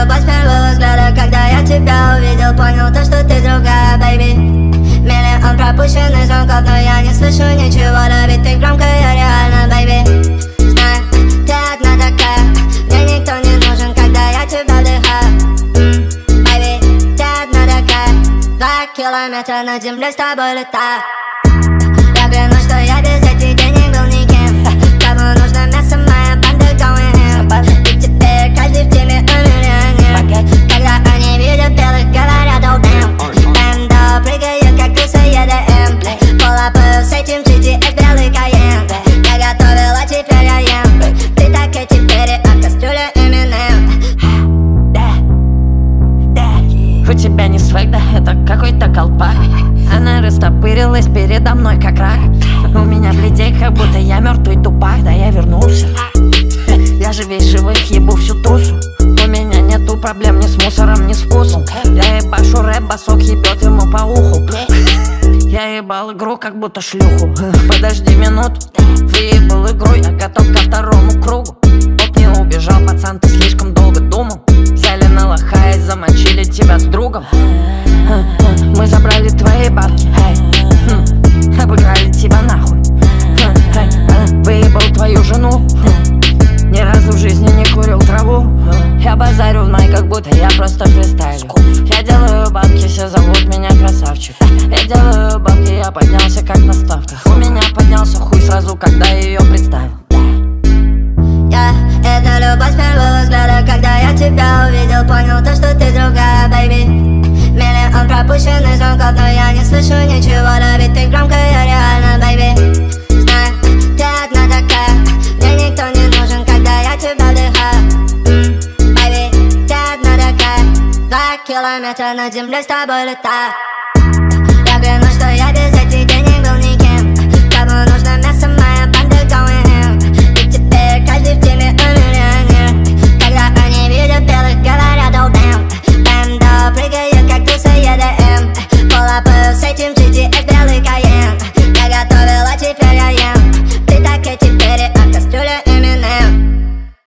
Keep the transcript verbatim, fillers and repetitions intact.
любовь с первого взгляда, когда я тебя увидел, понял то, что ты другая, baby. Миллион пропущенных звонков, но я не слышу ничего, да ведь ты громкая, реально, baby. Знаю, ты одна такая, мне никто не нужен, когда я тебя вдыхаю. mm, Baby, ты одна такая, два километра над землей с тобой летаю. Я клянусь, что я без этих денег был никем. Кому нужно мясо, моя банда going ham. И теперь каждый в теме миллионер. Когда они видят белых, говорят oh damn. Бэндо прыгает, как крыса и дэ эм. Полопаю с этим джи ти эс белый Кайен. Я готовила, теперь я ем. Ты так и теперь, а кастрюля Eminem. У тебя не свек, да это какой-то колпак. Она растопырилась передо мной как рак. У меня бледей, как будто я мертвый тупак. Да я вернулся. Я же весь живых ебу всю тусу. У меня нету проблем ни с мусором, ни с вкусом. Я ебашу рэп, басок ебет ему по уху. Я ебал игру, как будто шлюху. Подожди минуту, выебал игру, я готов ко второму кругу. Оп, не убежал, пацан, ты слишком долго думал. Взяли на лоха и замочили тебя с другом. Мы забрали твои бабки, hey. Обыграли тебя нахуй, hey. Выебал твою жену. Ни разу в жизни не курил траву. Я базарю в май, как будто я просто фристайлю. Я делаю бабки, все зовут меня красавчик. Я делаю бабки, я поднялся как на ставках. У меня поднялся хуй сразу, когда ее представил. Я, это любовь с первого взгляда, когда я тебя увидел, понял то, что ты другая, baby. Миллион пропущенных звонков, но я не слышу ничего, да ведь ты громкая, реально, baby. Знаю, ты одна такая, мне никто не нужен, когда я тебя вдыхаю. mm, Baby, ты одна такая, два километра над землей с тобой летаю.